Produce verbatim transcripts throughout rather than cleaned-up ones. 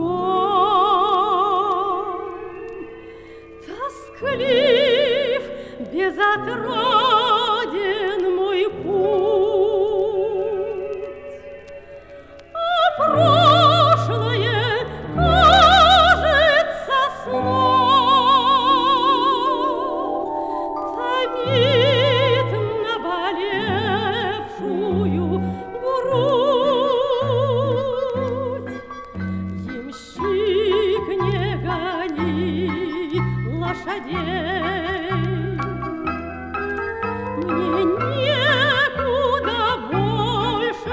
Тосклив, безотраден мой путь, а прошлое кажется сном, томит наболевшую грудь. Ямщик, не гони лошадей, мне некуда больше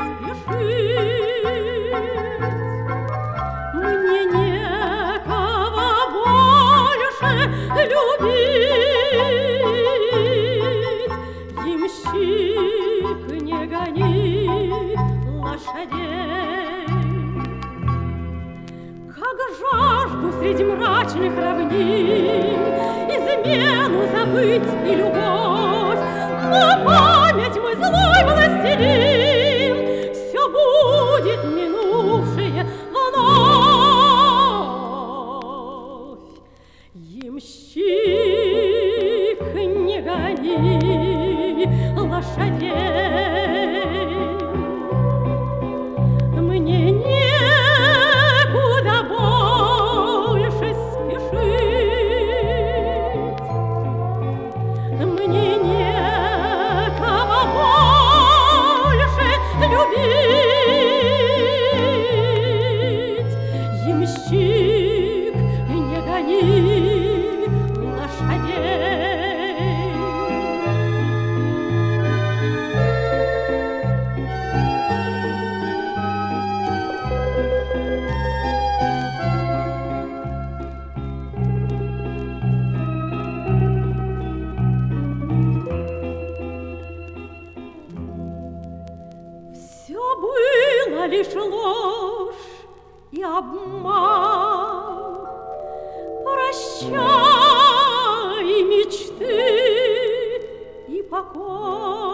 спешить, мне некого больше любить. Ямщик, не гони лошадей, как жажду среди мрачных равнин измену забыть и любовь, но память мой злой властелин все будет минувшее вновь. Ямщик, не гони лошадей, мне некуда больше спешить, мне некого больше любить. Ямщик, не гони лошадей. Все было лишь ложь и обман. Прощай, мечты и покой.